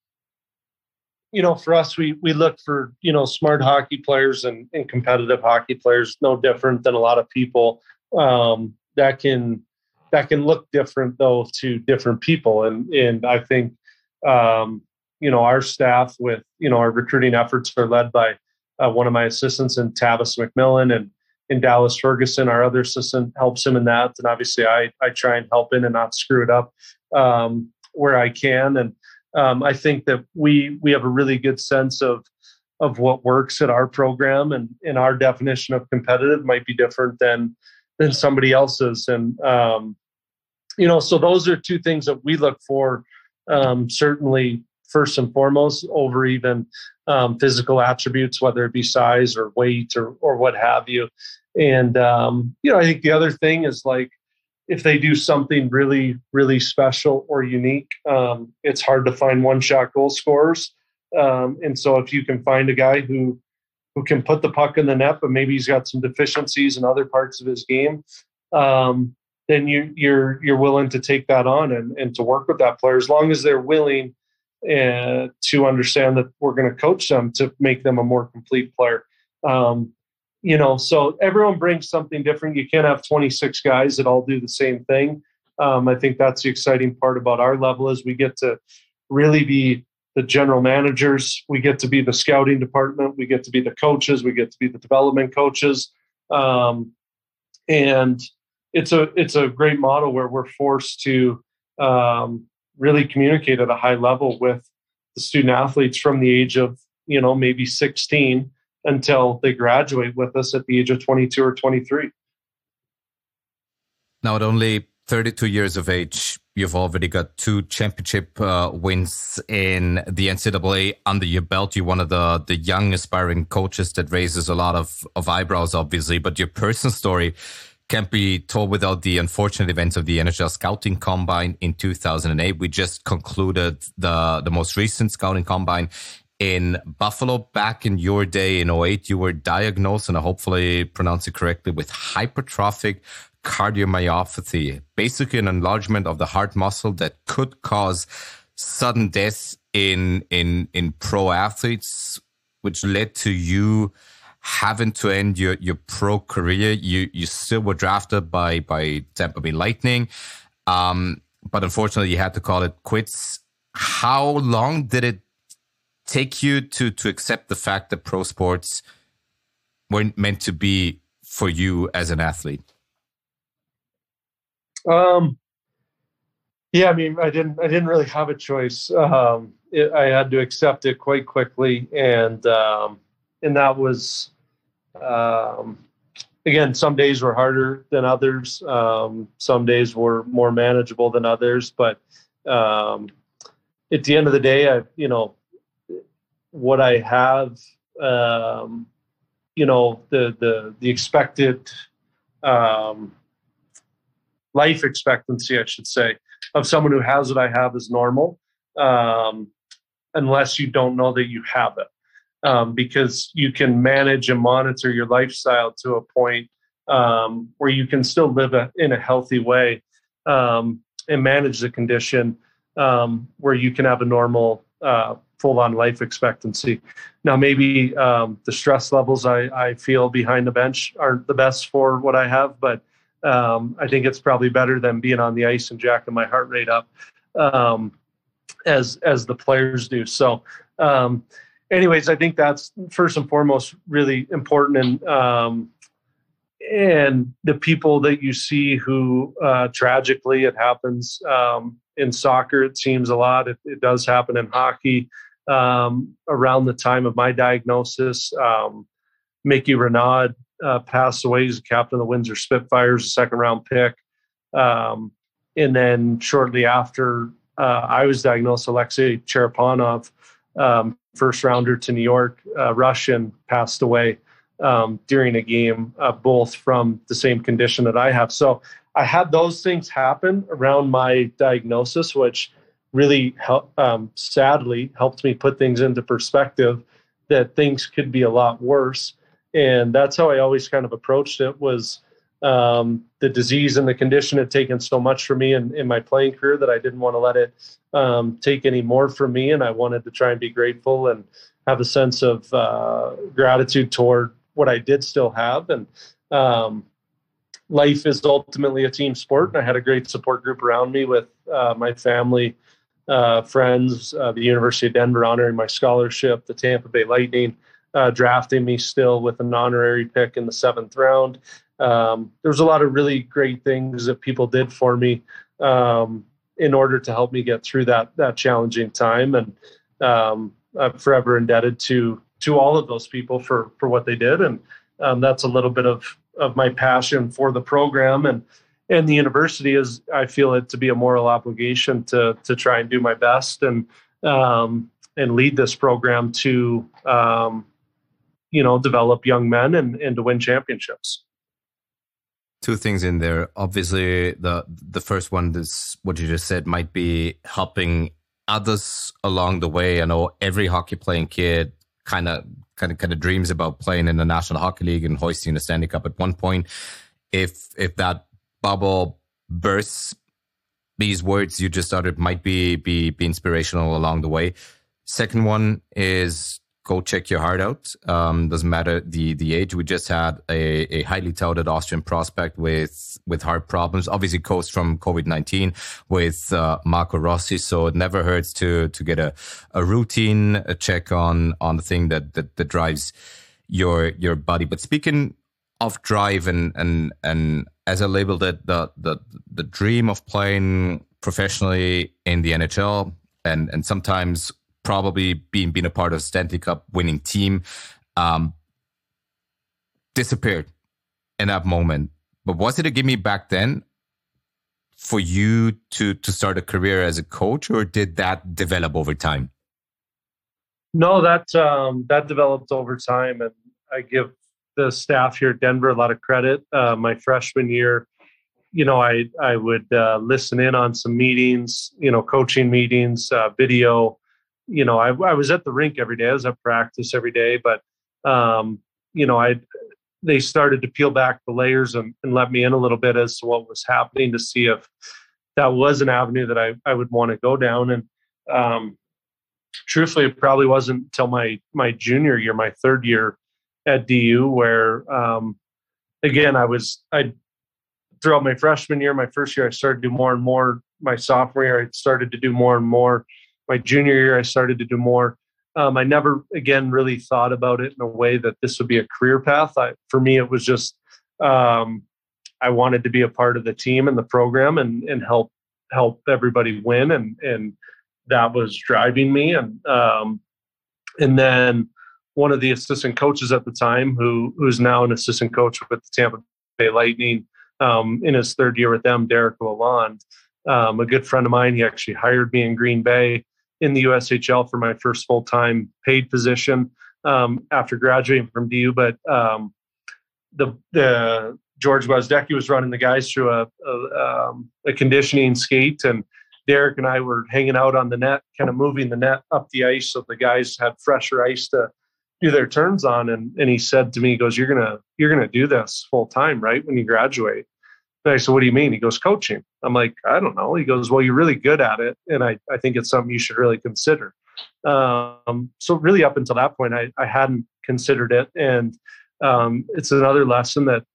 you know, for us, we we look for, you know, smart hockey players and, and competitive hockey players, no different than a lot of people um, that can that can look different though to different people, and and I think. Um, you know, our staff with, you know, our recruiting efforts are led by uh, one of my assistants in Tavis McMillan, and in Dallas Ferguson, our other assistant helps him in that. And obviously I, I try and help in and not screw it up um, where I can. And um, I think that we, we have a really good sense of, of what works at our program, and, and our definition of competitive might be different than, than somebody else's. And, um, you know, so those are two things that we look for, um, certainly, first and foremost, over even um, physical attributes, whether it be size or weight or or what have you. And, um, you know, I think the other thing is, like, if they do something really, really special or unique, um, it's hard to find one-shot goal scorers. Um, and so if you can find a guy who who can put the puck in the net, but maybe he's got some deficiencies in other parts of his game, um, then you, you're you're willing to take that on and, and to work with that player, as long as they're willing and to understand that we're going to coach them to make them a more complete player. Um, you know, so everyone brings something different. You can't have twenty-six guys that all do the same thing. Um, I think that's the exciting part about our level, is we get to really be the general managers. We get to be the scouting department. We get to be the coaches. We get to be the development coaches. Um, and it's a, it's a great model where we're forced to, um, really communicate at a high level with the student athletes from the age of, you know, maybe sixteen until they graduate with us at the age of twenty-two or twenty-three. Now, at only thirty-two years of age, you've already got two championship uh, wins in the N C double A under your belt. You're one of the, the young aspiring coaches that raises a lot of, of eyebrows, obviously, but your personal story can't be told without the unfortunate events of the N H L Scouting Combine in two thousand eight. We just concluded the, the most recent Scouting Combine in Buffalo. Back in your day in oh eight, you were diagnosed, and I hopefully pronounce it correctly, with hypertrophic cardiomyopathy, basically an enlargement of the heart muscle that could cause sudden death in, in, in pro athletes, which led to you having to end your, your pro career. You you still were drafted by by Tampa Bay Lightning, um, but unfortunately you had to call it quits. How long did it take you to to accept the fact that pro sports weren't meant to be for you as an athlete? Um, yeah, I mean, I didn't I didn't really have a choice. Um, it, I had to accept it quite quickly, and um, and that was. Um, again, some days were harder than others. Um, some days were more manageable than others. But um, at the end of the day, I, you know, what I have, um, you know, the the the expected um, life expectancy, I should say, of someone who has what I have is normal, um, unless you don't know that you have it. Um, because you can manage and monitor your lifestyle to a point um, where you can still live a, in a healthy way um, and manage the condition um, where you can have a normal, uh, full-on life expectancy. Now, maybe um, the stress levels I, I feel behind the bench aren't the best for what I have, but um, I think it's probably better than being on the ice and jacking my heart rate up um, as as the players do. So, um, anyways, I think that's first and foremost really important. And um, and the people that you see who uh, tragically it happens um, in soccer, it seems a lot. It, it does happen in hockey. Um, around the time of my diagnosis, um, Mickey Renaud uh, passed away. He's the captain of the Windsor Spitfires, a second round pick. Um, and then shortly after uh, I was diagnosed, Alexei Cherepanov, um, first rounder to New York, uh, Russian, passed away um, during a game, uh, both from the same condition that I have. So I had those things happen around my diagnosis, which really help, um, sadly helped me put things into perspective that things could be a lot worse. And that's how I always kind of approached it, was um, the disease and the condition had taken so much from me in, in my playing career that I didn't want to let it um, take any more from me. And I wanted to try and be grateful and have a sense of uh, gratitude toward what I did still have. And um, life is ultimately a team sport. And I had a great support group around me with uh, my family, Uh, friends, uh, the University of Denver honoring my scholarship, the Tampa Bay Lightning uh, drafting me still with an honorary pick in the seventh round. Um, there was a lot of really great things that people did for me um, in order to help me get through that that challenging time, and um, I'm forever indebted to to all of those people for for what they did. And um, that's a little bit of of my passion for the program. And And the university is, I feel it to be a moral obligation to to try and do my best and um, and lead this program to, um, you know, develop young men and, and to win championships. Two things in there. Obviously, the the first one is what you just said, might be helping others along the way. I know every hockey playing kid kind of kind of kind of dreams about playing in the National Hockey League and hoisting the Stanley Cup at one point. If if that bubble bursts, these words you just uttered might be, be be inspirational along the way. Second one is go check your heart out. Um, doesn't matter the the age. We just had a, a highly touted Austrian prospect with with heart problems, obviously caused from COVID nineteen, with uh, Marco Rossi. So it never hurts to to get a, a routine a check on on the thing that that, that drives your your body. But speaking of drive and and and as I labeled it, the the the dream of playing professionally in the N H L and and sometimes probably being being a part of a Stanley Cup winning team um, disappeared in that moment. But was it a gimme back then for you to to start a career as a coach, or did that develop over time? No, that um, that developed over time, and I give the staff here at Denver a lot of credit. Uh, my freshman year, you know, I I would uh, listen in on some meetings, you know, coaching meetings, uh, video. You know, I, I was at the rink every day. I was at practice every day, but um, you know, I they started to peel back the layers and, and let me in a little bit as to what was happening, to see if that was an avenue that I I would want to go down. And um, truthfully, it probably wasn't until my my junior year, my third year at D U, where um, again I was I throughout my freshman year, my first year, I started to do more and more. My sophomore year, I started to do more and more. My junior year, I started to do more. Um, I never again really thought about it in a way that this would be a career path. I, for me, it was just um, I wanted to be a part of the team and the program and and help help everybody win, and and that was driving me. And um, and then one of the assistant coaches at the time, who who's now an assistant coach with the Tampa Bay Lightning, um, in his third year with them, Derek Lalonde, um, a good friend of mine. He actually hired me in Green Bay in the U S H L for my first full-time paid position um, after graduating from D U. But um, the the George Wazdecki was running the guys through a a, um, a conditioning skate, and Derek and I were hanging out on the net, kind of moving the net up the ice so the guys had fresher ice to do their turns on. And and he said to me, he goes, you're going to, you're going to do this full time, right? When you graduate. And I said, what do you mean? He goes, coaching. I'm like, I don't know. He goes, well, you're really good at it. And I, I think it's something you should really consider. Um, so really up until that point, I, I hadn't considered it. And um, it's another lesson that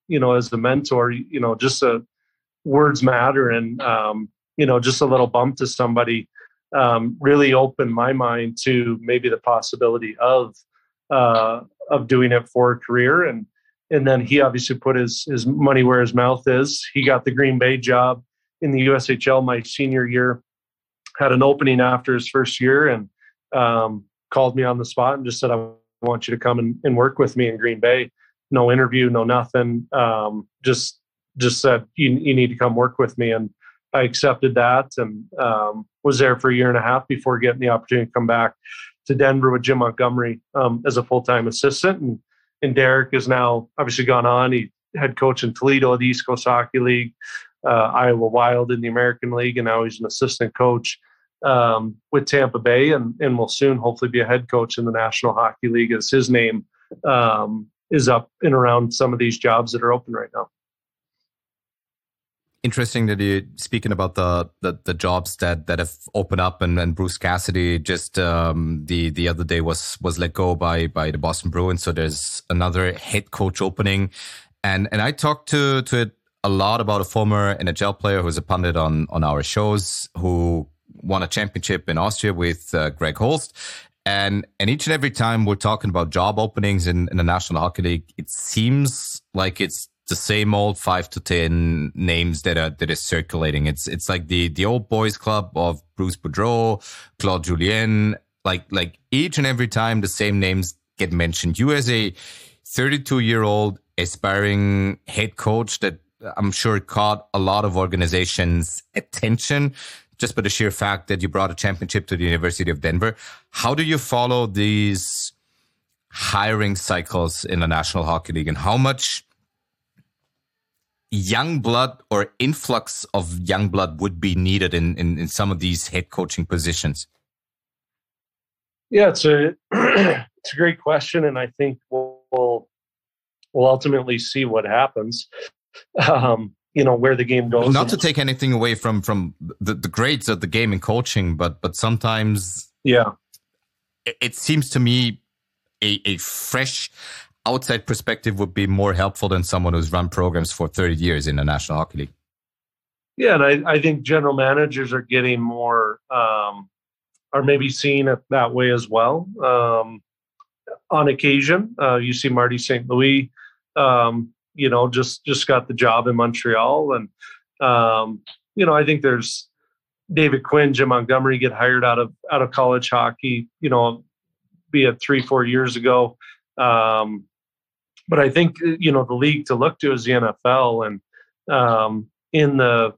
you know, as a mentor, you know, just a words matter, and um, you know, just a little bump to somebody um, really opened my mind to maybe the possibility of uh, of doing it for a career. And and then he obviously put his his money where his mouth is. He got the Green Bay job in the U S H L my senior year, had an opening after his first year, and um, called me on the spot and just said, I want you to come and, and work with me in Green Bay. No interview, no nothing. Um, just just said, you, you need to come work with me. And I accepted that, and um, was there for a year and a half before getting the opportunity to come back to Denver with Jim Montgomery um, as a full-time assistant. And, and Derek is now obviously gone on. He head coach in Toledo, the East Coast Hockey League, uh, Iowa Wild in the American League, and now he's an assistant coach um, with Tampa Bay, and, and will soon hopefully be a head coach in the National Hockey League, as his name um, is up and around some of these jobs that are open right now. Interesting that you're speaking about the, the, the jobs that, that have opened up, and, and Bruce Cassidy just um, the the other day was was let go by by the Boston Bruins. So there's another head coach opening, and and I talked to to it a lot about a former N H L player who's a pundit on on our shows, who won a championship in Austria with uh, Greg Holst. And and each and every time we're talking about job openings in, in the National Hockey League, it seems like it's the same old five to ten names that are that is circulating. It's it's like the the old boys club of Bruce Boudreau, Claude Julien. Like like each and every time the same names get mentioned. You as a thirty-two year old aspiring head coach that I'm sure caught a lot of organizations' attention just by the sheer fact that you brought a championship to the University of Denver. How do you follow these hiring cycles in the National Hockey League, and how much young blood or influx of young blood would be needed in, in, in some of these head coaching positions? Yeah, it's a it's a great question, and I think we'll we'll, we'll ultimately see what happens. Um, you know, where the game goes. Not to take anything away from from the, the grades of the game in coaching, but but sometimes, yeah, it, it seems to me a a fresh outside perspective would be more helpful than someone who's run programs for thirty years in the National Hockey League. Yeah, and I, I think general managers are getting more, um, are maybe seeing it that way as well. Um, on occasion, uh, you see Marty Saint Louis, um, you know, just just got the job in Montreal, and um, you know, I think there's David Quinn, Jim Montgomery get hired out of out of college hockey, you know, be it three four years ago. Um, But I think, you know, the league to look to is the N F L, and um, in the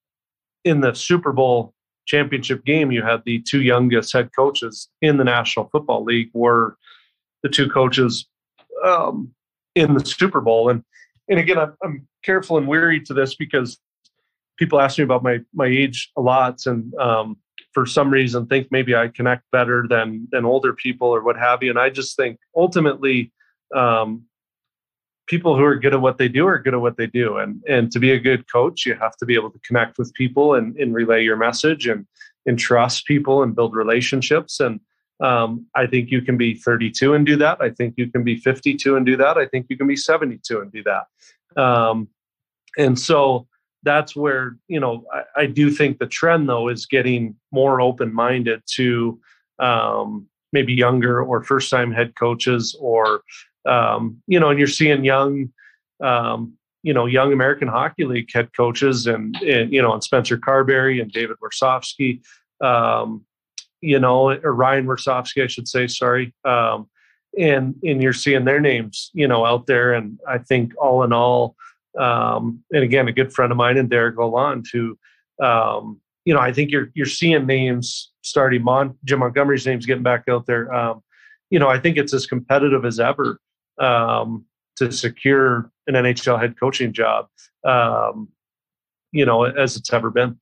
in the Super Bowl championship game, you had the two youngest head coaches in the National Football League were the two coaches um, in the Super Bowl. And and again, I'm, I'm careful and wary to this because people ask me about my my age a lot, and um, for some reason think maybe I connect better than than older people or what have you. And I just think ultimately, Um, people who are good at what they do are good at what they do. And, and to be a good coach, you have to be able to connect with people and, and relay your message and, and trust people and build relationships. And um, I think you can be thirty-two and do that. I think you can be fifty-two and do that. I think you can be seventy-two and do that. Um, and so that's where, you know, I, I do think the trend though is getting more open-minded to um, maybe younger or first-time head coaches, or Um, you know, and you're seeing young, um, you know, young American Hockey League head coaches, and, and you know, and Spencer Carberry and David Warsofsky, um, you know, or Ryan Warsofsky, I should say, sorry. Um, and and you're seeing their names, you know, out there. And I think all in all, um, and again, a good friend of mine and Derek Lalonde, who, um, you know, I think you're you're seeing names starting. Mon- Jim Montgomery's name's getting back out there. Um, you know, I think it's as competitive as ever um, to secure an N H L head coaching job, um, you know, as it's ever been.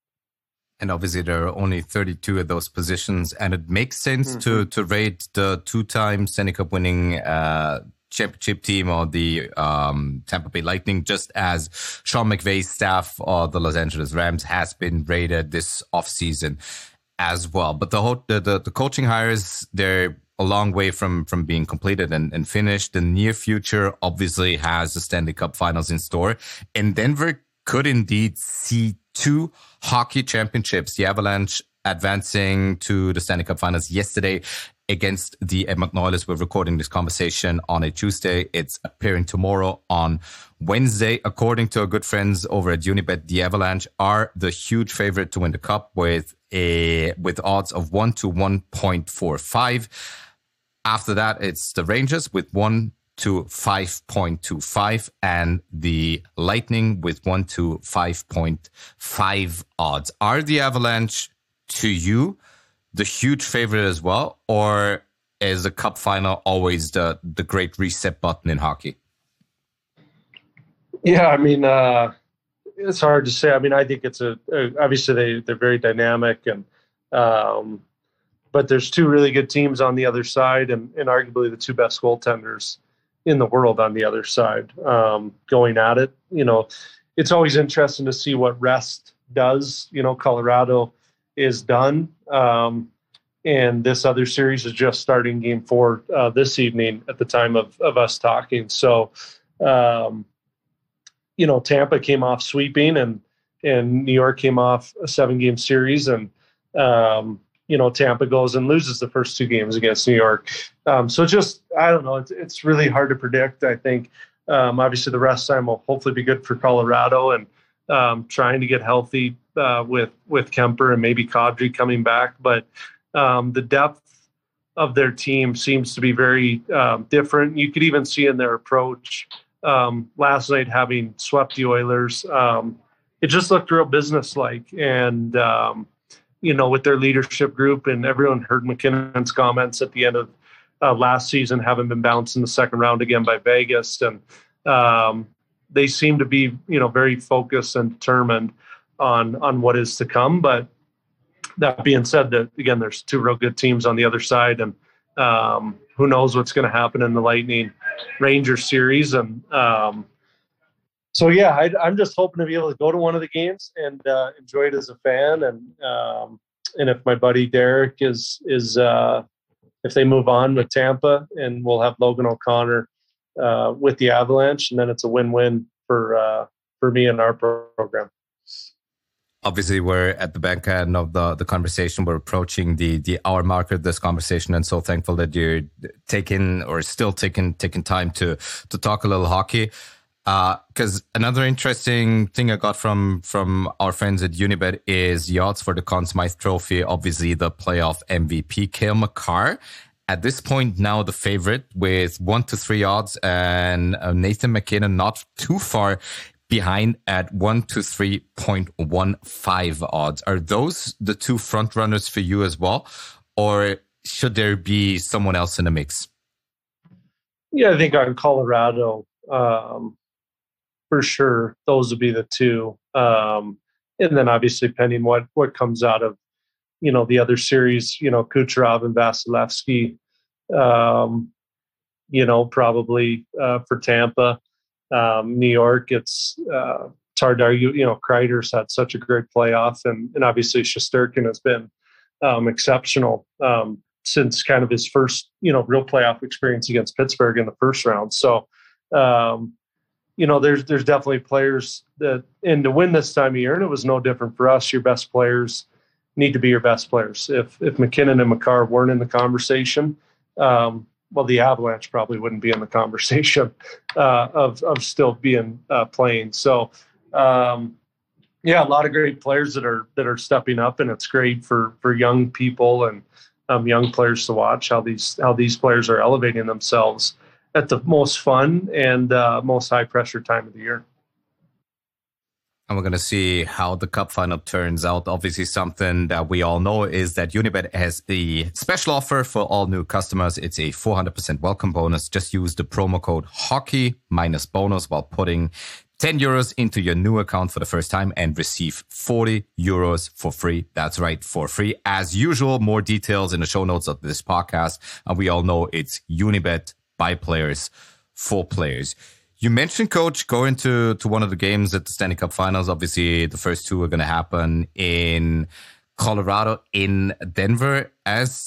And obviously there are only thirty-two of those positions, and it makes sense mm-hmm. to to rate the two-time Stanley Cup winning uh, championship team or the um, Tampa Bay Lightning, just as Sean McVay's staff or the Los Angeles Rams has been rated this offseason as well. But the whole the, the, the coaching hires, they're a long way from, from being completed and, and finished. The near future obviously has the Stanley Cup Finals in store. And Denver could indeed see two hockey championships. The Avalanche advancing to the Stanley Cup Finals yesterday against the Edmonton Oilers. We're recording this conversation on a Tuesday. It's appearing tomorrow on Wednesday. According to our good friends over at Unibet, the Avalanche are the huge favorite to win the cup with a with odds of one to one point four five. After that, it's the Rangers with one to five point two five and the Lightning with one to five point five odds. Are the Avalanche, to you, the huge favorite as well, or is the cup final always the, the great reset button in hockey? Yeah, I mean, uh, it's hard to say. I mean, I think it's a, a obviously they, they're very dynamic, and um, but there's two really good teams on the other side, and, and arguably the two best goaltenders in the world on the other side um, going at it. You know, it's always interesting to see what rest does. You know, Colorado is done. Um, and this other series is just starting game four uh, this evening at the time of, of us talking. So, um, you know, Tampa came off sweeping, and, and New York came off a seven game series. And, um, you know, Tampa goes and loses the first two games against New York. Um, so just, I don't know, it's, it's really hard to predict. I think, um, obviously the rest time will hopefully be good for Colorado, and um, trying to get healthy uh, with, with Kemper and maybe Kadri coming back. But um, the depth of their team seems to be very um, different. You could even see in their approach um, last night, having swept the Oilers. Um, it just looked real businesslike. And, um, you know, with their leadership group, and everyone heard McKinnon's comments at the end of uh, last season, having been bounced in the second round again by Vegas. And um, they seem to be, you know, very focused and determined on, on what is to come. But that being said, that again, there's two real good teams on the other side, and um, who knows what's going to happen in the Lightning Rangers series. And um, so, yeah, I, I'm just hoping to be able to go to one of the games and uh, enjoy it as a fan. And um, and if my buddy Derek is is uh, if they move on with Tampa, and we'll have Logan O'Connor uh, with the Avalanche, and then it's a win-win for uh, for me and our program. Obviously, we're at the back end of the, the conversation. We're approaching the, the hour marker of this conversation, and so thankful that you're taking or still taking taking time to to talk a little hockey. Because uh, another interesting thing I got from from our friends at Unibet is the odds for the Conn Smythe Trophy. Obviously, the playoff M V P, Cale Makar, at this point now the favorite with one to three odds, and uh, Nathan MacKinnon not too far behind at one to three point one five odds. Are those the two front runners for you as well, or should there be someone else in the mix? Yeah, I think on Colorado, um, for sure, those would be the two. Um, and then obviously, depending what what comes out of, you know, the other series, you know, Kucherov and Vasilevsky, um, you know, probably uh, for Tampa. Um, New York, it's, uh, it's hard to argue. You know, Kreider's had such a great playoff, and, and obviously Shesterkin has been um, exceptional um, since kind of his first, you know, real playoff experience against Pittsburgh in the first round. So, um, you know, there's there's definitely players that, and to win this time of year, and it was no different for us, your best players need to be your best players. If if McKinnon and Makar weren't in the conversation, um, well, the Avalanche probably wouldn't be in the conversation uh, of of still being uh, playing. So, um, yeah, a lot of great players that are that are stepping up, and it's great for for young people and um, young players to watch how these how these players are elevating themselves at the most fun and uh, most high pressure time of the year. And we're going to see how the cup final turns out. Obviously, something that we all know is that Unibet has a special offer for all new customers. It's a four hundred percent welcome bonus. Just use the promo code hockey minus bonus while putting ten euros into your new account for the first time and receive forty euros for free. That's right, for free. As usual, more details in the show notes of this podcast. And we all know it's Unibet by players for players. You mentioned, Coach, going to, to one of the games at the Stanley Cup Finals. Obviously, the first two are going to happen in Colorado, in Denver. As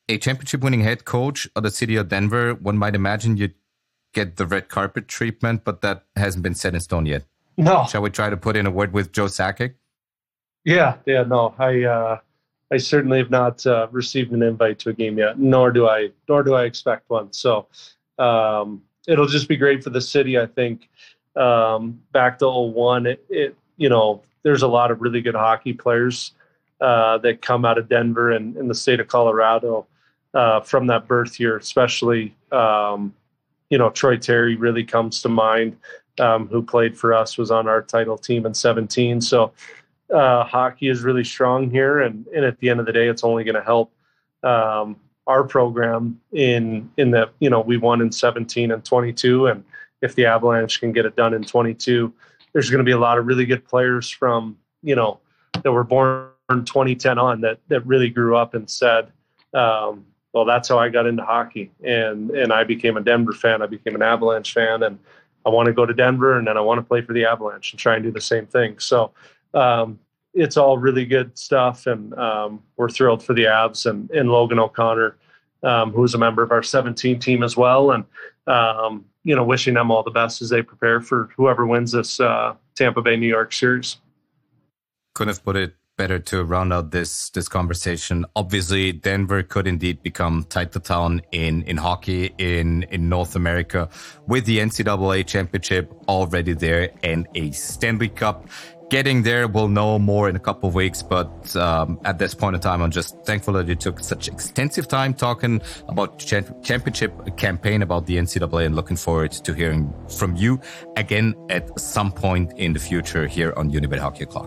a championship-winning head coach of the city of Denver, one might imagine you'd get the red carpet treatment, but that hasn't been set in stone yet. No. Shall we try to put in a word with Joe Sakic? Yeah, yeah, no. I uh, I certainly have not uh, received an invite to a game yet, nor do I nor do I expect one. So um, it'll just be great for the city, I think. Um, back to oh one, it, it you know, there's a lot of really good hockey players uh, that come out of Denver and in the state of Colorado uh, from that birth year, especially, um, you know, Troy Terry really comes to mind, um, who played for us, was on our title team in seventeen. So uh, hockey is really strong here. And, and at the end of the day, it's only going to help um, our program in, in that, you know, we won in seventeen and twenty-two. And if the Avalanche can get it done in twenty-two, there's going to be a lot of really good players from, you know, that were born twenty ten on that, that really grew up and said, um, well, that's how I got into hockey. And, and I became a Denver fan. I became an Avalanche fan, and I want to go to Denver, and then I want to play for the Avalanche and try and do the same thing. So um, it's all really good stuff. And um, we're thrilled for the Avs and, and Logan O'Connor, um, who's a member of our seventeen team as well. And, um, you know, wishing them all the best as they prepare for whoever wins this uh, Tampa Bay, New York series. Couldn't have put it better to round out this this conversation. Obviously, Denver could indeed become title town in, in hockey in, in North America with the N C double A championship already there and a Stanley Cup. Getting there, we'll know more in a couple of weeks, but um, at this point in time, I'm just thankful that you took such extensive time talking about champ- championship campaign, about the N C double A, and looking forward to hearing from you again at some point in the future here on Unibet Hockey O'Clock.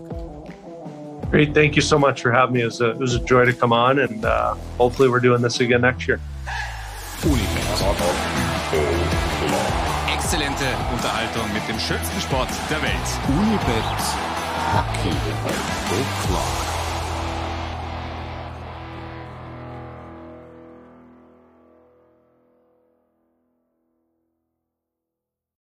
Great. Thank you so much for having me. It was a, it was a joy to come on, and uh, hopefully we're doing this again next year. Exzellente Unterhaltung mit dem schönsten Sport der Welt. Unibet Hockey O'Clock.